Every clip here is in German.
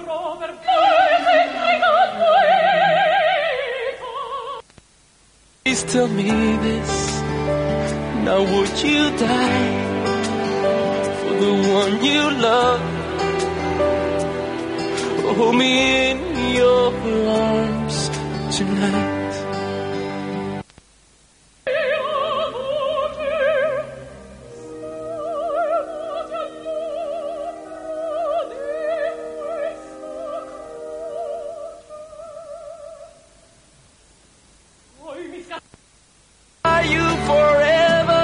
Please tell me this, now would you die for the one you love? Hold me in your arms tonight. Are you forever?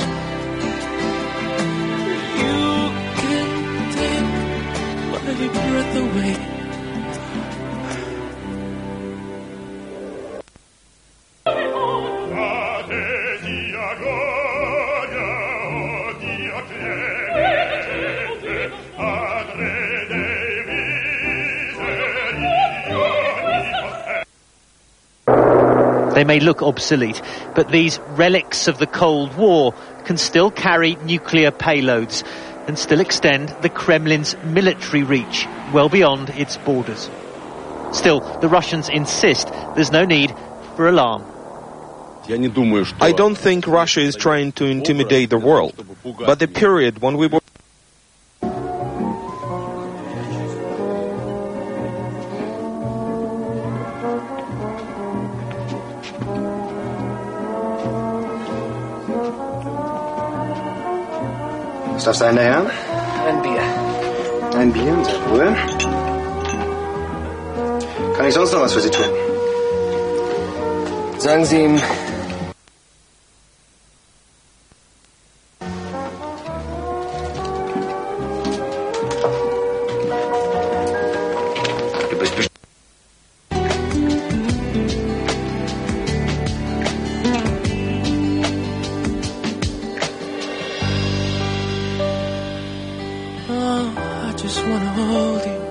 You can take my breath away. They may look obsolete, but these relics of the Cold War can still carry nuclear payloads and still extend the Kremlin's military reach well beyond its borders. Still, the Russians insist there's no need for alarm. I don't think Russia is trying to intimidate the world, but the period when we were Was darf sein, der Herr? Ein Bier. Ein Bier, sehr wohl. Kann ich sonst noch was für Sie tun? Sagen Sie ihm, du bist bestimmt. I just wanna hold you.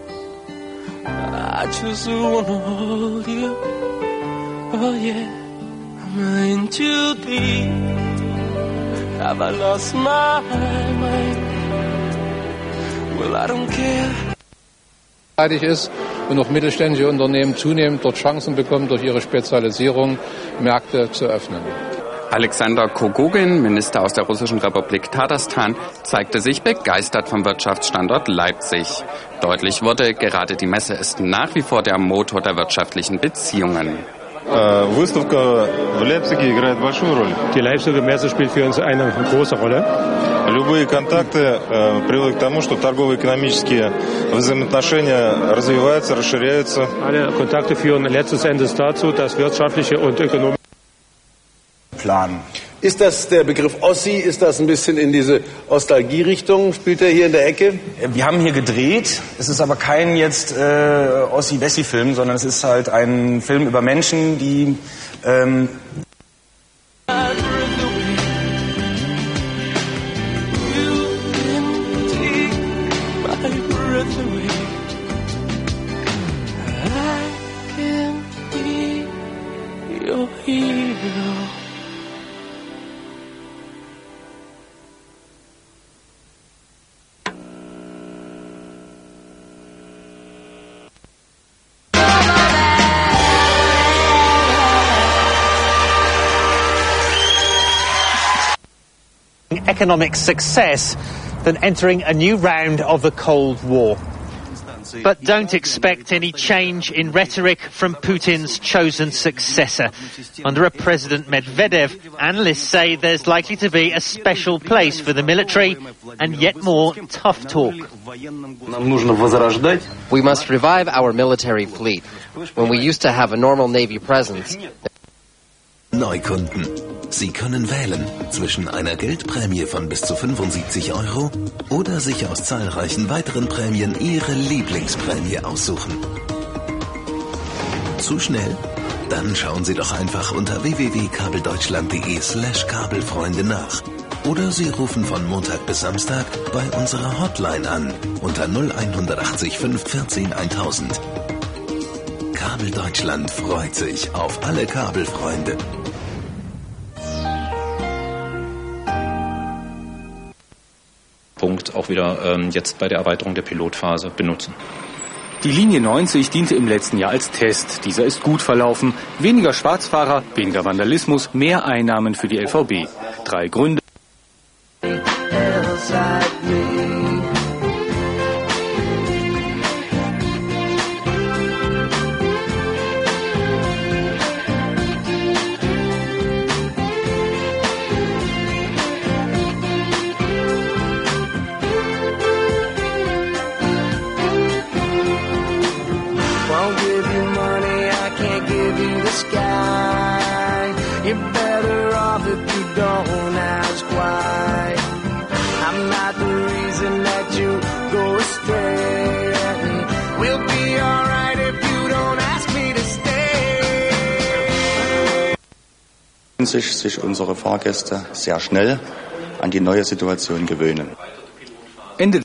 I just wanna hold you. Oh yeah, I'm in too deep. Have I lost my mind? Well, I don't care. Ist und auch mittelständische Unternehmen zunehmend dort Chancen bekommen, durch ihre Spezialisierung Märkte zu öffnen. Alexander Kogogin, Minister aus der Russischen Republik Tatarstan, zeigte sich begeistert vom Wirtschaftsstandort Leipzig. Deutlich wurde, gerade die Messe ist nach wie vor der Motor der wirtschaftlichen Beziehungen. Die Leipziger Messe spielt für uns eine große Rolle. Любые контакты приводят к тому, что торгово-экономические взаимоотношения развиваются, расширяются. Alle Kontakte führen letzten Endes dazu, dass wirtschaftliche und ökonomische Plan. Ist das der Begriff Ossi? Ist das ein bisschen in diese Ostalgie-Richtung? Spielt er hier in der Ecke? Wir haben hier gedreht. Es ist aber kein jetzt Ossi-Wessi-Film, sondern es ist halt ein Film über Menschen, die economic success than entering a new round of the Cold War. But don't expect any change in rhetoric from Putin's chosen successor. Under a President Medvedev, analysts say there's likely to be a special place for the military and yet more tough talk. we must revive our military fleet. When we used to have a normal Navy presence. Neukunden. Sie können wählen zwischen einer Geldprämie von bis zu 75 € oder sich aus zahlreichen weiteren Prämien Ihre Lieblingsprämie aussuchen. Zu schnell? Dann schauen Sie doch einfach unter www.kabeldeutschland.de/Kabelfreunde nach. Oder Sie rufen von Montag bis Samstag bei unserer Hotline an unter 0180 514 1000. Kabel Deutschland freut sich auf alle Kabelfreunde. Punkt auch wieder jetzt bei der Erweiterung der Pilotphase benutzen. Die Linie 90 diente im letzten Jahr als Test. Dieser ist gut verlaufen. Weniger Schwarzfahrer, weniger Vandalismus, mehr Einnahmen für die LVB. 3 Gründe. Sich unsere Fahrgäste sehr schnell an die neue Situation gewöhnen. Ende.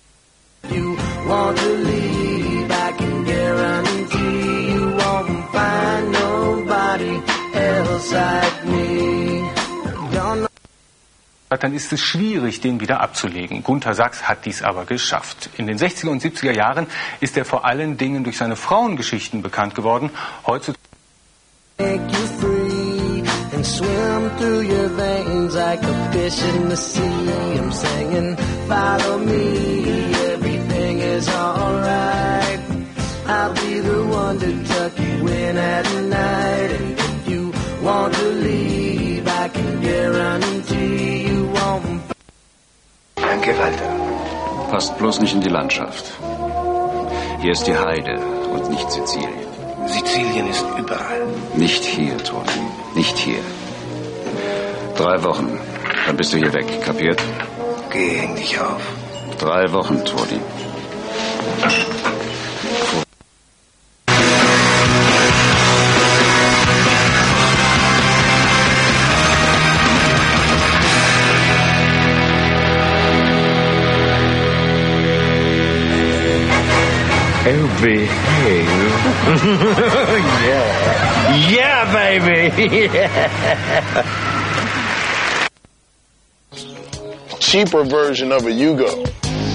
Dann ist es schwierig, den wieder abzulegen. Gunter Sachs hat dies aber geschafft. In den 60er und 70er Jahren ist er vor allen Dingen durch seine Frauengeschichten bekannt geworden. Heutzutage swim through your veins like a fish in the sea. I'm singing, follow me, everything is alright. I'll be the one to tuck you in at night. And if you want to leave, I can guarantee you won't. Danke, Walter. Passt bloß nicht in die Landschaft. Hier ist die Heide und nicht Sizilien. Sizilien ist überall. Nicht hier, Toni. Nicht hier. 3 Wochen. Dann bist du hier weg. Kapiert? Geh, häng dich auf. 3 Wochen, Toni. Oh, behave. Yeah. Yeah, baby. Yeah. Cheaper version of a Yugo.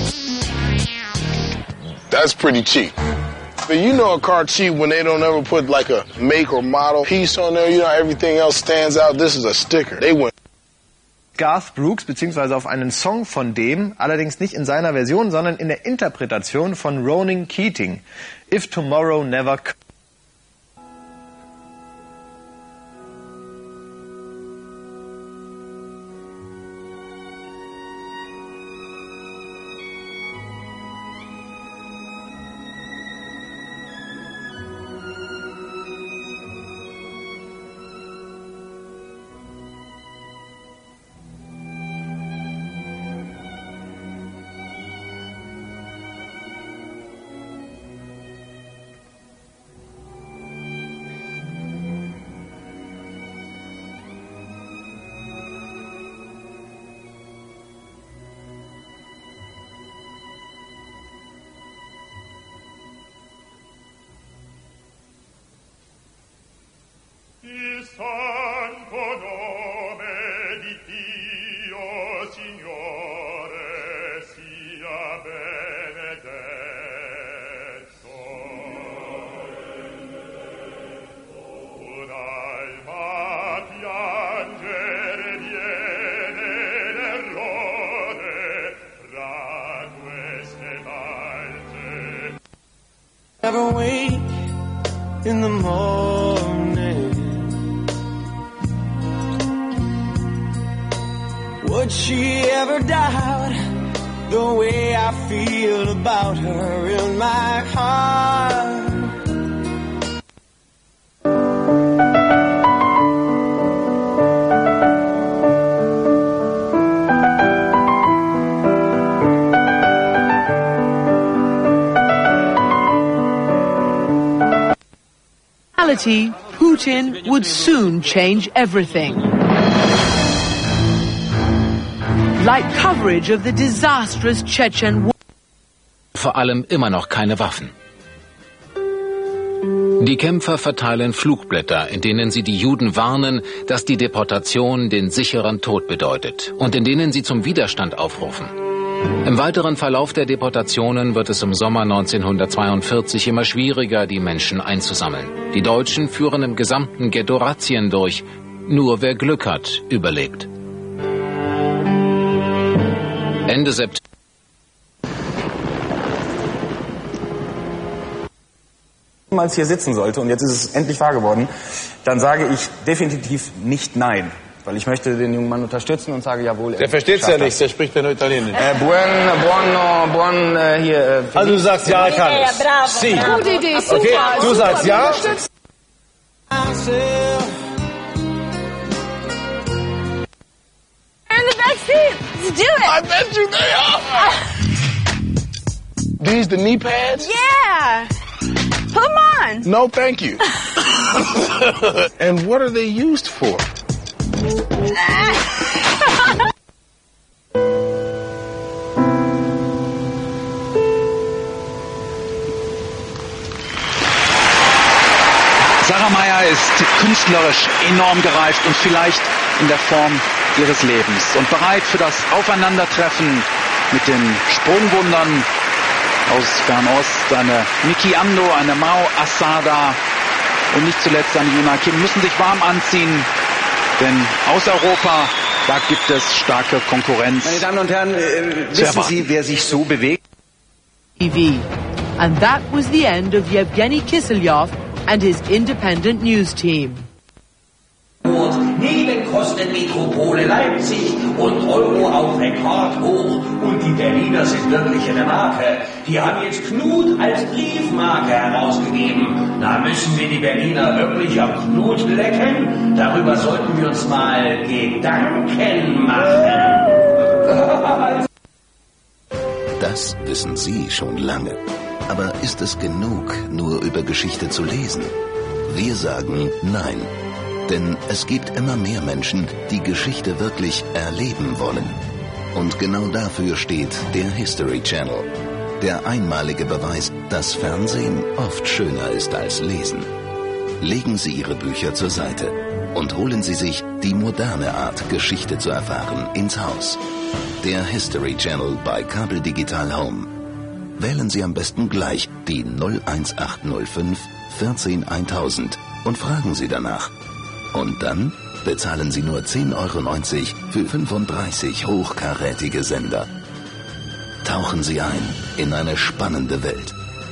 That's pretty cheap. But you know a car cheap when they don't ever put like a make or model piece on there. You know, everything else stands out. This is a sticker. They went Garth Brooks, beziehungsweise auf einen Song von dem, allerdings nicht in seiner Version, sondern in der Interpretation von Ronan Keating. If Tomorrow Never Comes. Il santo nome di Dio, Signore, sia benedetto. Un'alma piangere viene l'errore fra queste malte. Never wake in the morning. Would she ever doubt the way I feel about her in my heart? Putin would soon change everything. Like coverage of the disastrous Chechen war. Vor allem immer noch keine Waffen. Die Kämpfer verteilen Flugblätter, in denen sie die Juden warnen, dass die Deportation den sicheren Tod bedeutet und in denen sie zum Widerstand aufrufen. Im weiteren Verlauf der Deportationen wird es im Sommer 1942 immer schwieriger, die Menschen einzusammeln. Die Deutschen führen im gesamten Ghetto Razzien durch. Nur wer Glück hat, überlebt. Ende September. Als hier sitzen sollte, und jetzt ist es endlich wahr geworden, dann sage ich definitiv nicht nein. Weil ich möchte den jungen Mann unterstützen und sage, jawohl. Der versteht's ja nicht, der spricht ja nur Italienisch. Hier. Also du sagst ja, er kann es. Sie. Gute Idee, super. Okay, du sagst ja. In the back seat. Let's do it. I bet you they are. These the knee pads? Yeah. Put them on. No, thank you. And what are they used for? Sarah Meyer ist künstlerisch enorm gereift und vielleicht in der Form ihres Lebens und bereit für das Aufeinandertreffen mit den Sprungwundern aus Fernost. Eine Miki Ando, eine Mao Asada und nicht zuletzt eine Yuna Kim müssen sich warm anziehen, denn aus Europa, da gibt es starke Konkurrenz. Meine Damen und Herren, wissen Sie, wer sich so bewegt? TV. And that was the end of Yevgeny Kiselyov and his independent news team. Nebenkostenmetropole Leipzig und Euro auf Rekord hoch. Und die Berliner sind wirklich eine Marke. Die haben jetzt Knut als Briefmarke herausgegeben. Da müssen wir die Berliner wirklich am Knut lecken. Darüber sollten wir uns mal Gedanken machen. Das wissen Sie schon lange. Aber ist es genug, nur über Geschichte zu lesen? Wir sagen nein. Denn es gibt immer mehr Menschen, die Geschichte wirklich erleben wollen. Und genau dafür steht der History Channel. Der einmalige Beweis, dass Fernsehen oft schöner ist als Lesen. Legen Sie Ihre Bücher zur Seite und holen Sie sich die moderne Art, Geschichte zu erfahren, ins Haus. Der History Channel bei Kabel Digital Home. Wählen Sie am besten gleich die 01805 14 1000 und fragen Sie danach. Und dann bezahlen Sie nur 10,90 € für 35 hochkarätige Sender. Tauchen Sie ein in eine spannende Welt.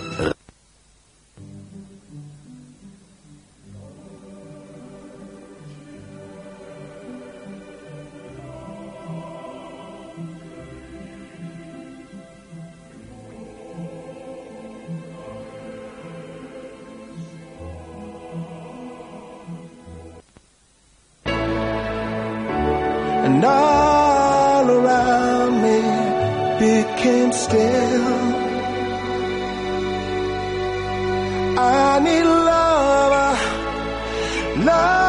And all around me became still. I need love, love.